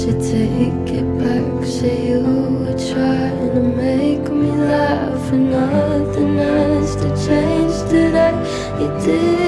you take it back? Say you were trying to make me laugh, and nothing has to change today. You did